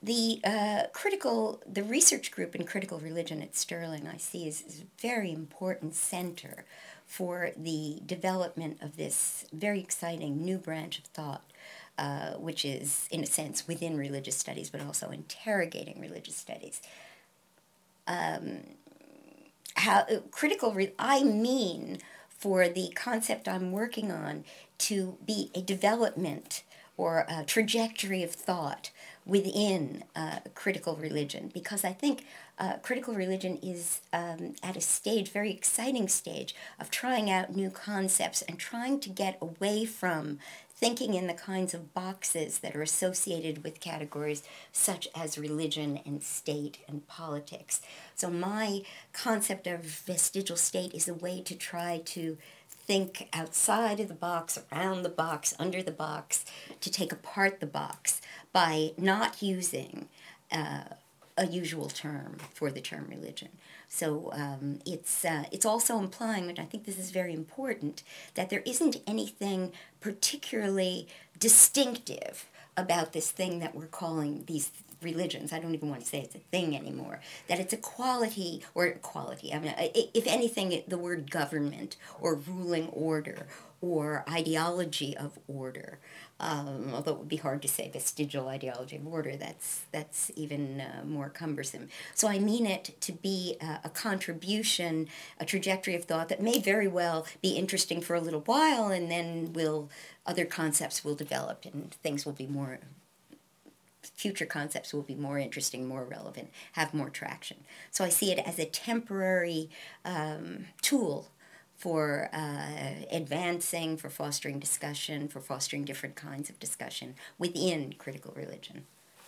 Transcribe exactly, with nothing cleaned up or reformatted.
the uh, critical, the research group in critical religion at Sterling, I see, is, is a very important center for the development of this very exciting new branch of thought, uh, which is, in a sense, within religious studies, but also interrogating religious studies. Um, how critical, re- I mean, for the concept I'm working on to be a development or a trajectory of thought within uh, critical religion, because I think uh, critical religion is um, at a stage, very exciting stage, of trying out new concepts and trying to get away from thinking in the kinds of boxes that are associated with categories such as religion and state and politics. So my concept of vestigial state is a way to try to think outside of the box, around the box, under the box, to take apart the box by not using uh, a usual term for the term religion. So um, it's uh, it's also implying, and I think this is very important, that there isn't anything particularly distinctive about this thing that we're calling these religions. I don't even want to say it's a thing anymore. That it's a quality or quality. I mean, if anything, the word government or ruling order or ideology of order. Um, although it would be hard to say vestigial ideology of order, that's that's even uh, more cumbersome. So I mean it to be uh, a contribution, a trajectory of thought that may very well be interesting for a little while, and then will other concepts will develop, and things will be more. Future concepts will be more interesting, more relevant, have more traction. So I see it as a temporary um, tool for uh, advancing, for fostering discussion, for fostering different kinds of discussion within critical religion.